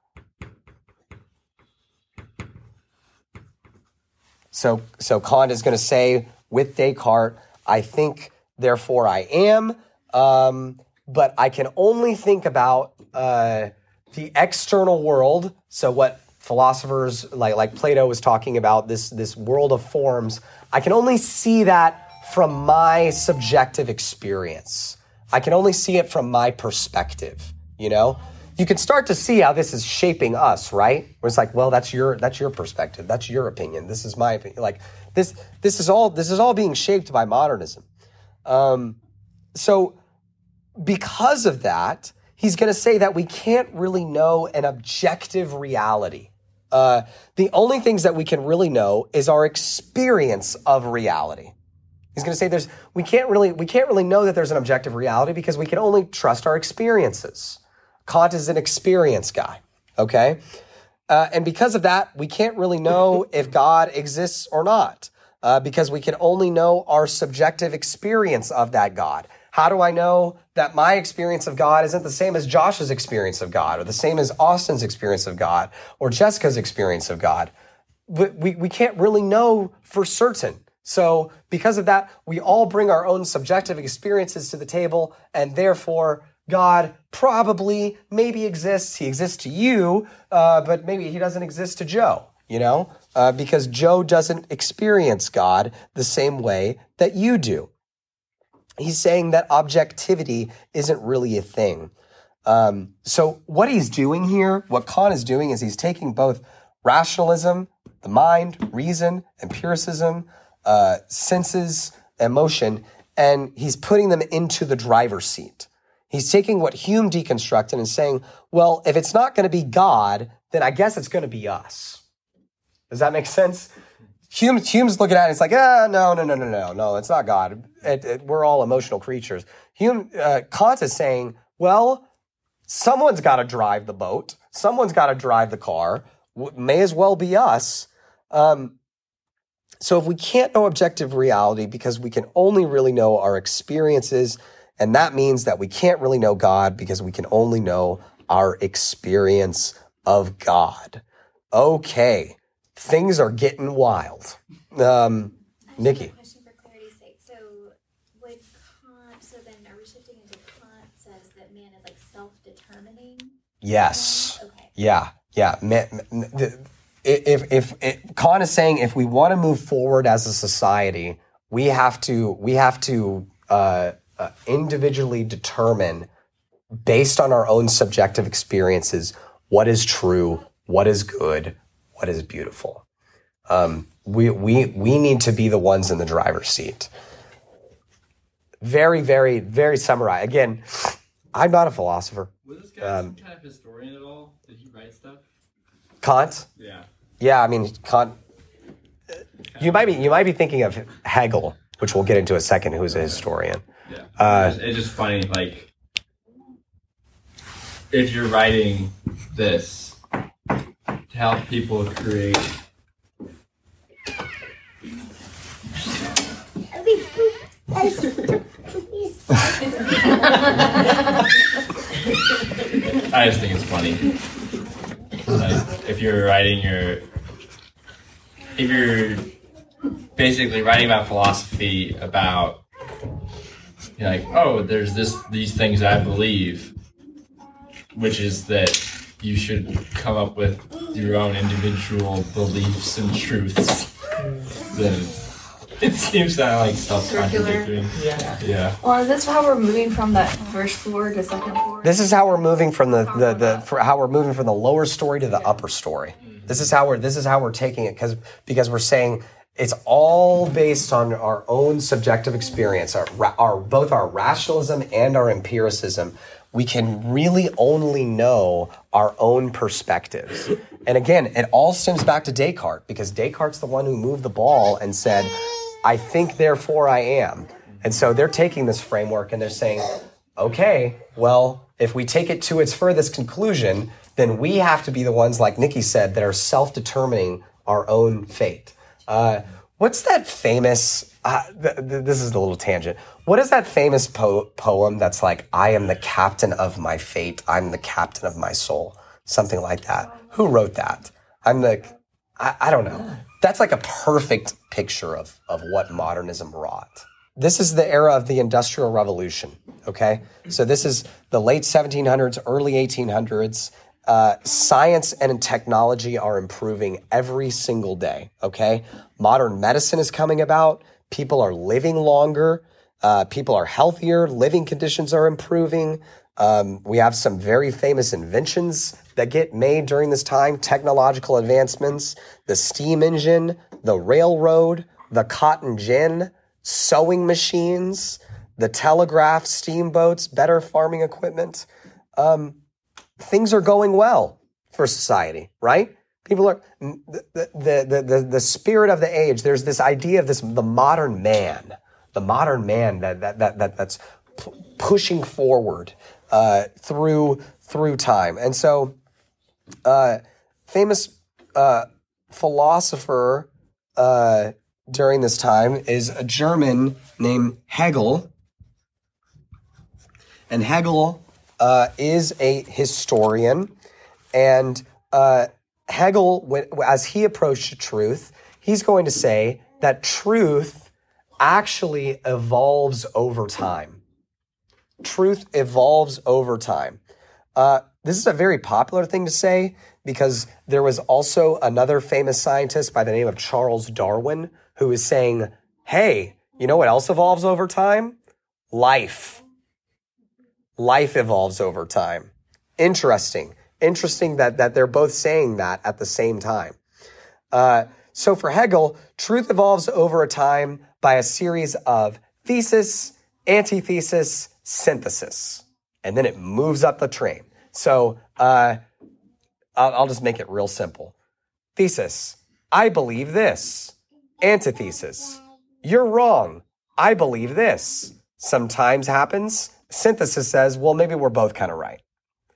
So, so Kant is going to say with Descartes, I think, therefore I am, um, but I can only think about uh, the external world. So what philosophers like like Plato was talking about, this, this world of forms, I can only see that from my subjective experience. I can only see it from my perspective, you know? You can start to see how this is shaping us, right? Where it's like, well, that's your that's your perspective, that's your opinion. This is my opinion. Like this, this is all this is all being shaped by modernism. Um, so, because of that, he's going to say that we can't really know an objective reality. Uh, the only things that we can really know is our experience of reality. He's going to say there's we can't really we can't really know that there's an objective reality because we can only trust our experiences. Kant is an experience guy, okay? Uh, and because of that, we can't really know if God exists or not uh, because we can only know our subjective experience of that God. How do I know that my experience of God isn't the same as Josh's experience of God or the same as Austin's experience of God or Jessica's experience of God? But we, we can't really know for certain. So because of that, we all bring our own subjective experiences to the table, and therefore God probably maybe exists. He exists to you, uh, but maybe he doesn't exist to Joe, you know, uh, because Joe doesn't experience God the same way that you do. He's saying that objectivity isn't really a thing. Um, so what he's doing here, what Kant is doing is he's taking both rationalism, the mind, reason, empiricism, uh, senses, emotion, and he's putting them into the driver's seat. He's taking what Hume deconstructed and saying, well, if it's not going to be God, then I guess it's going to be us. Does that make sense? Hume, Hume's looking at it, it's like, ah, no, no, no, no, no, no, it's not God. It, it, we're all emotional creatures. Hume, uh, Kant is saying, well, Someone's got to drive the boat. Someone's got to drive the car. W- May as well be us. Um, so if we can't know objective reality because we can only really know our experiences, and that means that we can't really know God because we can only know our experience of God. Okay, things are getting wild. Um, Nikki. Question for clarity's sake. So would Kant, so then are we shifting into Kant says that man is like self-determining? Yes. Okay. Yeah. Yeah. Ma- ma- the- If, if, if Kant is saying if we want to move forward as a society, we have to we have to uh, uh, individually determine, based on our own subjective experiences, what is true, what is good, what is beautiful. Um, we we we need to be the ones in the driver's seat. Very, very, very summarize. Again, I'm not a philosopher. Was this guy Um, some kind of historian at all? Did he write stuff? Kant. Yeah. Yeah, I mean, Kant. You might be you might be thinking of Hegel, which we'll get into in a second, who's a historian. Yeah. Uh, it's, it's just funny, like, if you're writing this to help people create. I just think it's funny. Like, if you're writing your, if you're basically writing about philosophy, about, you're like, oh, there's this, these things I believe, which is that you should come up with your own individual beliefs and truths. Then it seems kind of like self-contradictory. Yeah. Yeah. Well, is this how we're moving from that first floor to second floor? This is how we're moving from the, the, the for how we're moving from the lower story to the upper story. This is how we're this is how we're taking it because because we're saying it's all based on our own subjective experience, our, our both our rationalism and our empiricism. We can really only know our own perspectives. And again, it all stems back to Descartes because Descartes' the one who moved the ball and said, I think, therefore I am. And so they're taking this framework and they're saying, okay, well, if we take it to its furthest conclusion, then we have to be the ones, like Nikki said, that are self-determining our own fate. Uh, what's that famous, uh, th- th- this is a little tangent. What is that famous po- poem that's like, I am the captain of my fate, I'm the captain of my soul? Something like that. Who wrote that? I'm the, I, I don't know. That's like a perfect picture of, of what modernism wrought. This is the era of the Industrial Revolution, okay? So this is the late seventeen hundreds, early eighteen hundreds. Uh, science and technology are improving every single day, okay? Modern medicine is coming about. People are living longer. Uh, people are healthier. Living conditions are improving. Um, we have some very famous inventions that get made during this time, technological advancements, the steam engine, the railroad, the cotton gin, sewing machines, the telegraph, steamboats, better farming equipment. Um, things are going well for society, right? People are, the, the, the, the, the spirit of the age, there's this idea of this, the modern man, the modern man that, that, that, that that's p- pushing forward uh, through, through time. And so, uh, famous uh, philosopher uh, during this time is a German named Hegel. And Hegel uh, is a historian. And uh, Hegel, when, as he approached truth, he's going to say that truth actually evolves over time. Truth evolves over time. Uh, this is a very popular thing to say because there was also another famous scientist by the name of Charles Darwin who is saying, hey, you know what else evolves over time? Life. Life evolves over time. Interesting. Interesting that, that they're both saying that at the same time. Uh, so for Hegel, truth evolves over a time by a series of thesis, antithesis, synthesis. And then it moves up the train. So uh, I'll, I'll just make it real simple. Thesis, I believe this. Antithesis, you're wrong. I believe this. Sometimes happens. Synthesis says, well, maybe we're both kind of right.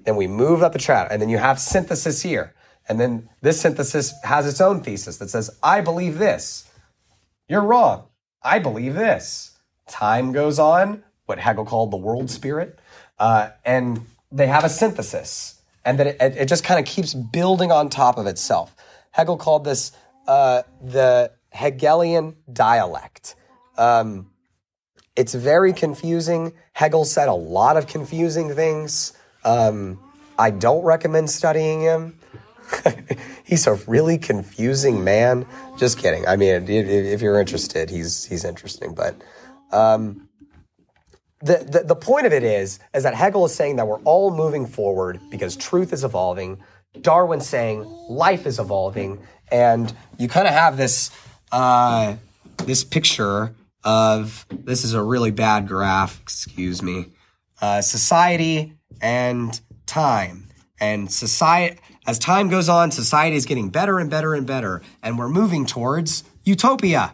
Then we move up the track, and then you have synthesis here. And then this synthesis has its own thesis that says, I believe this. You're wrong. I believe this. Time goes on, what Hegel called the world spirit, uh, and they have a synthesis. And then it, it just kind of keeps building on top of itself. Hegel called this uh, the Hegelian dialect. Um, it's very confusing. Hegel said a lot of confusing things. Um, I don't recommend studying him. He's a really confusing man. Just kidding. I mean, if, if you're interested, he's he's interesting. But um, the, the the point of it is, is that Hegel is saying that we're all moving forward because truth is evolving. Darwin's saying life is evolving, and you kind of have this uh, this picture of, this is a really bad graph. Excuse me. Uh, society and time, and society. As time goes on, society is getting better and better and better, and we're moving towards utopia.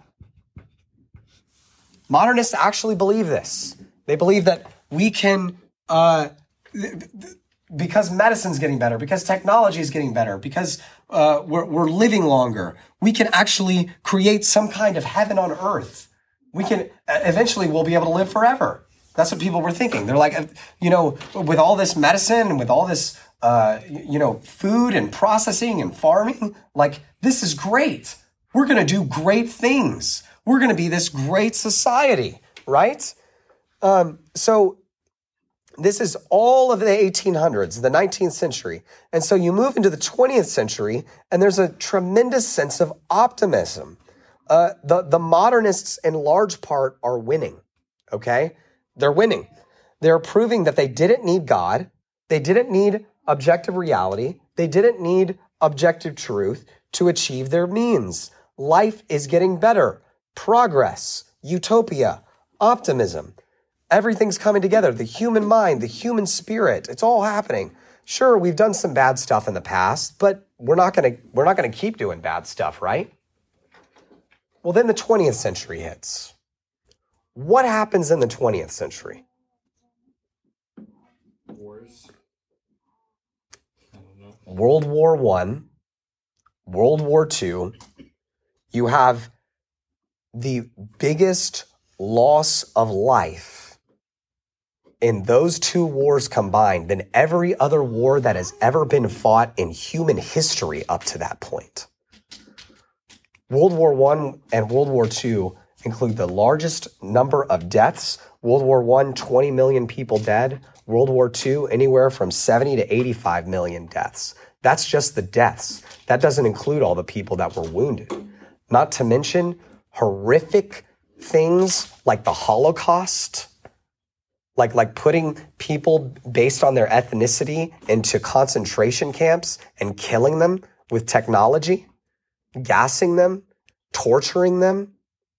Modernists actually believe this. They believe that we can, uh, because medicine's getting better, because technology is getting better, because uh, we're, we're living longer, we can actually create some kind of heaven on earth. We can, eventually we'll be able to live forever. That's what people were thinking. They're like, you know, with all this medicine and with all this, uh, you know, food and processing and farming, like, this is great. We're going to do great things. We're going to be this great society, right? Um, so this is all of the eighteen hundreds, the nineteenth century. And so you move into the twentieth century, and there's a tremendous sense of optimism. Uh, the, the modernists, in large part, are winning, okay? They're winning. They're proving that they didn't need God. They didn't need objective reality. They didn't need objective truth to achieve their means. Life is getting better. Progress, utopia, optimism. Everything's coming together. The human mind, the human spirit, it's all happening. Sure, we've done some bad stuff in the past, but we're not going to we're not going to keep doing bad stuff, right? Well, then the twentieth century hits. What happens in the twentieth century? Wars. I don't know. World War One, World War Two. You have the biggest loss of life in those two wars combined than every other war that has ever been fought in human history up to that point. World War One and World War Two include the largest number of deaths. World War One, twenty million people dead. World War Two, anywhere from seventy to eighty-five million deaths. That's just the deaths. That doesn't include all the people that were wounded. Not to mention horrific things like the Holocaust, like, like putting people based on their ethnicity into concentration camps and killing them with technology, gassing them, torturing them.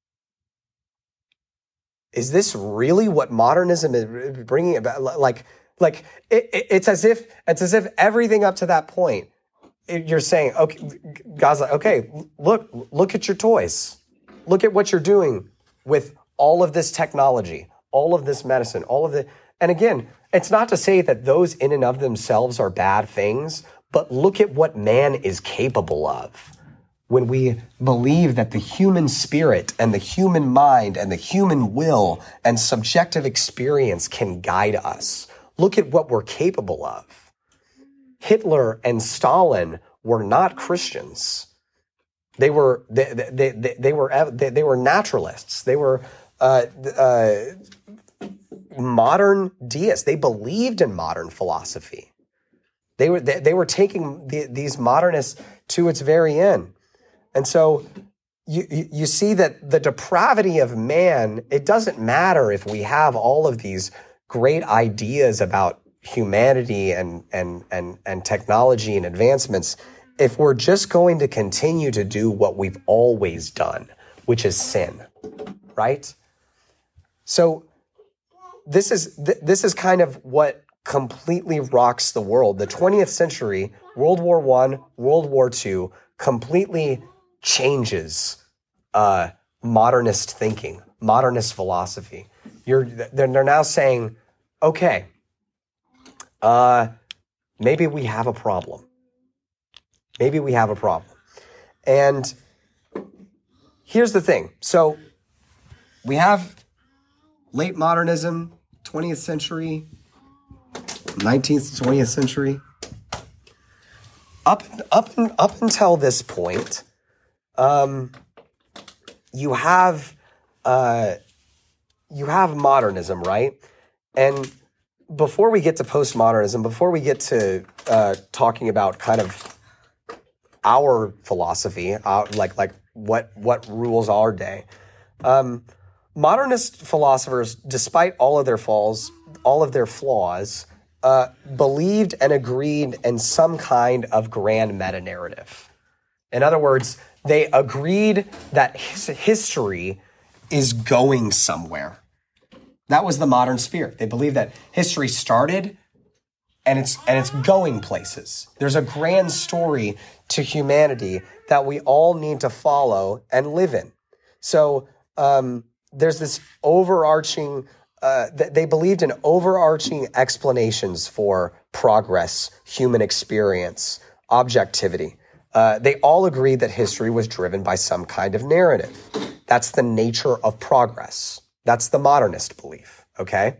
Is this really what modernism is bringing about? Like, like it, it, it's as if it's as if everything up to that point, it, you're saying, okay, God's like, okay, look, look at your toys, look at what you're doing with all of this technology, all of this medicine, all of the, and again, it's not to say that those in and of themselves are bad things, but look at what man is capable of. When we believe that the human spirit and the human mind and the human will and subjective experience can guide us. Look at what we're capable of. Hitler and Stalin were not Christians. They were they they they, they were they, they were naturalists. They were uh, uh, modern deists. They believed in modern philosophy. They were they, they were taking the, these modernists to its very end. And so you, you you see that the depravity of man, it doesn't matter if we have all of these great ideas about humanity and, and, and, and technology and advancements, if we're just going to continue to do what we've always done, which is sin, right? So this is th- this is kind of what completely rocks the world. The twentieth century, World War One, World War Two, completely changes uh, modernist thinking, modernist philosophy. You're they're, they're now saying, okay, uh, maybe we have a problem. Maybe we have a problem. And here's the thing. So we have late modernism, twentieth century, nineteenth to twentieth century. Up, up, up until this point, um, you have uh, you have modernism, right? And before we get to postmodernism, before we get to uh, talking about kind of our philosophy, uh, like like what what rules our day, um, modernist philosophers, despite all of their flaws, all of their flaws, uh, believed and agreed in some kind of grand meta-narrative. In other words, they agreed that his history is going somewhere. That was the modern spirit. They believed that history started and it's and it's going places. There's a grand story to humanity that we all need to follow and live in. So um, there's this overarching, uh, th- they believed in overarching explanations for progress, human experience, objectivity. Uh, they all agreed that history was driven by some kind of narrative. That's the nature of progress. That's the modernist belief, okay?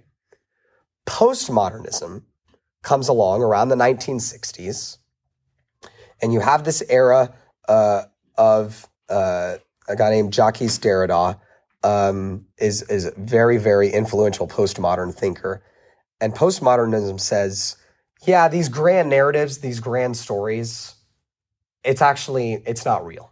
Postmodernism comes along around the nineteen sixties, and you have this era uh, of uh, a guy named Jacques Derrida, um, is is a very, very influential postmodern thinker. And postmodernism says, yeah, these grand narratives, these grand stories, it's actually, it's not real.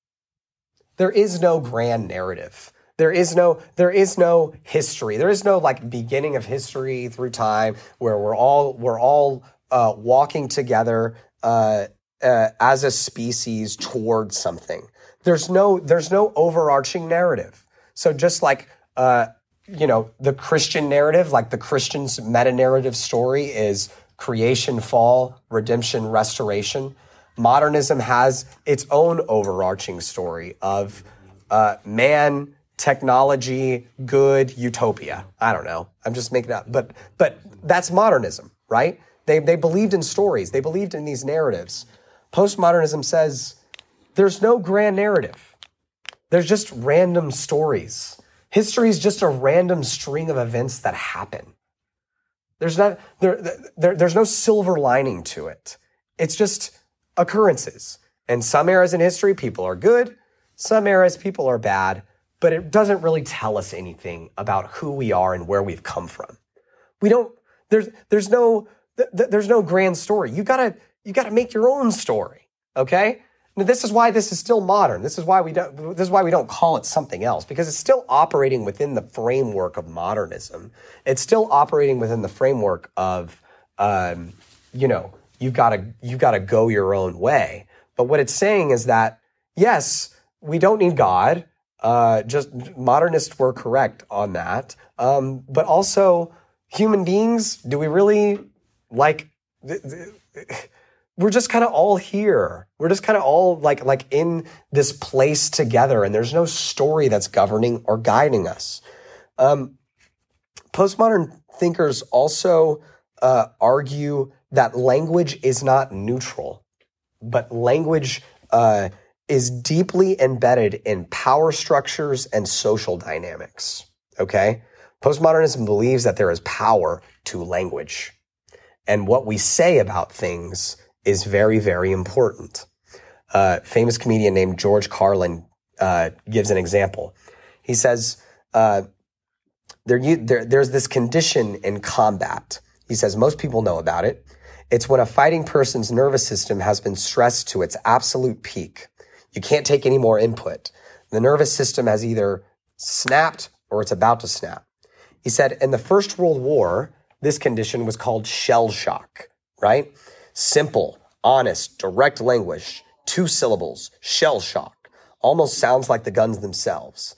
There is no grand narrative. There is no, there is no history. There is no like beginning of history through time where we're all, we're all uh, walking together uh, uh, as a species towards something. There's no, there's no overarching narrative. So just like, uh, you know, the Christian narrative, like the Christian's meta-narrative story is creation, fall, redemption, restoration. Modernism has its own overarching story of uh, man, technology, good, utopia. I don't know. I'm just making up. But but that's modernism, right? They they believed in stories. They believed in these narratives. Postmodernism says there's no grand narrative. There's just random stories. History is just a random string of events that happen. There's not there, there there's no silver lining to it. It's just occurrences. And some eras in history, people are good. Some eras, people are bad. But it doesn't really tell us anything about who we are and where we've come from. We don't. There's there's no th- there's no grand story. You gotta you gotta make your own story. Okay. Now, this is why this is still modern. This is why we don't. This is why we don't call it something else, because it's still operating within the framework of modernism. It's still operating within the framework of, um, you know, you've got to you've got to go your own way. But what it's saying is that yes, we don't need God. Uh, just modernists were correct on that. Um, but also, human beings, do we really like? Th- th- we're just kind of all here. We're just kind of all like like in this place together, and there's no story that's governing or guiding us. Um, postmodern thinkers also uh, argue that language is not neutral, but language uh, is deeply embedded in power structures and social dynamics. Okay? Postmodernism believes that there is power to language, and what we say about things is very, very important. A uh, famous comedian named George Carlin uh, gives an example. He says, uh, there, there, there's this condition in combat. He says, most people know about it. It's when a fighting person's nervous system has been stressed to its absolute peak. You can't take any more input. The nervous system has either snapped or it's about to snap. He said, in the First World War, this condition was called shell shock, right? Simple, honest, direct language, two syllables, shell shock. Almost sounds like the guns themselves.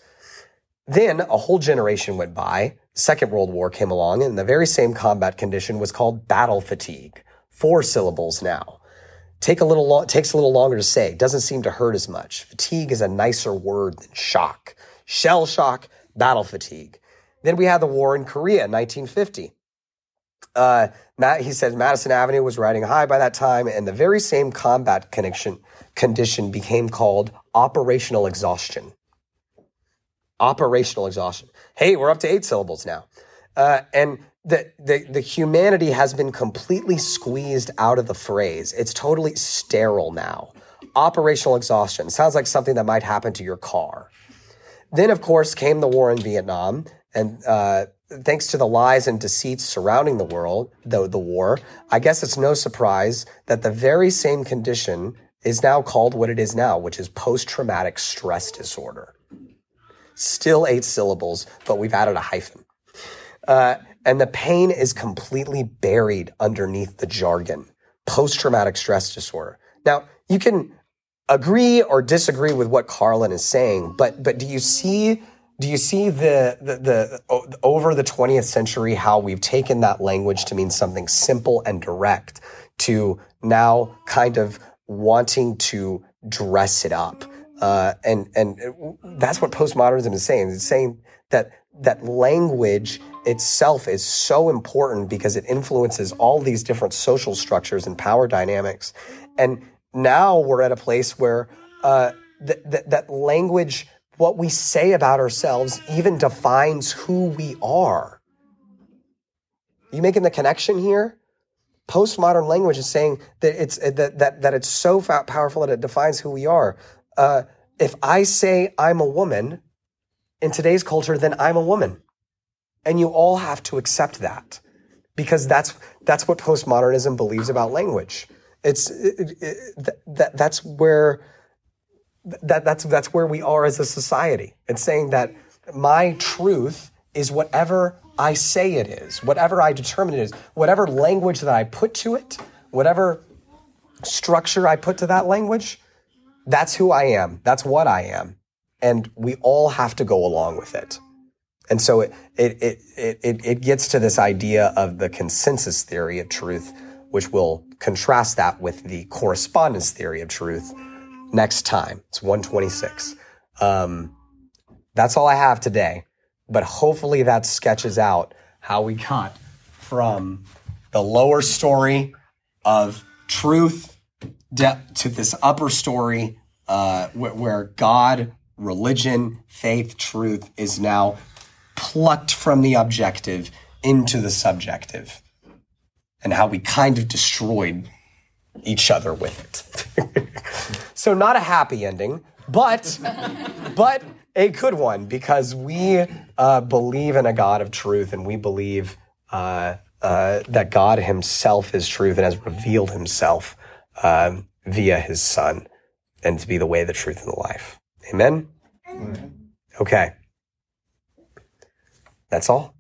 Then a whole generation went by. The Second World War came along, and the very same combat condition was called battle fatigue. Four syllables now. Take a little lo- takes a little longer to say. Doesn't seem to hurt as much. Fatigue is a nicer word than shock. Shell shock, battle fatigue. Then we had the war in Korea in nineteen fifty. Uh, Matt, he says Madison Avenue was riding high by that time, and the very same combat connection condition became called operational exhaustion. Operational exhaustion. Hey, we're up to eight syllables now. Uh, and the, the, the humanity has been completely squeezed out of the phrase. It's totally sterile now. Operational exhaustion. Sounds like something that might happen to your car. Then, of course, came the war in Vietnam, and uh, thanks to the lies and deceits surrounding the world, the, the war, I guess it's no surprise that the very same condition is now called what it is now, which is post-traumatic stress disorder. Still eight syllables, but we've added a hyphen. Uh, and the pain is completely buried underneath the jargon. Post-traumatic stress disorder. Now, you can agree or disagree with what Carlin is saying, but but do you see do you see the the, the over the twentieth century how we've taken that language to mean something simple and direct to now kind of wanting to dress it up? Uh, and and that's what postmodernism is saying. It's saying that that language itself is so important because it influences all these different social structures and power dynamics. And now we're at a place where uh, th- th- that language, what we say about ourselves, even defines who we are. You making the connection here? Postmodern language is saying that it's that that, that it's so powerful that it defines who we are. Uh, if I say I'm a woman in today's culture, then I'm a woman. And you all have to accept that because that's that's what postmodernism believes about language. It's it, it, that that's where that that's that's where we are as a society. It's saying that my truth is whatever I say it is, whatever I determine it is, whatever language that I put to it, whatever structure I put to that language. That's who I am. That's what I am. And we all have to go along with it. And so it it it it it gets to this idea of the consensus theory of truth, which will contrast that with the correspondence theory of truth next time. It's one twenty-six. Um, that's all I have today. But hopefully that sketches out how we got from the lower story of truth de- to this upper story uh, wh- where God, religion, faith, truth is now plucked from the objective into the subjective, and how we kind of destroyed each other with it. So not a happy ending, but but a good one, because we uh, believe in a God of truth, and we believe uh, uh, that God himself is truth and has revealed himself um, via his Son, and to be the way, the truth, and the life. Amen? Amen. Okay. That's all.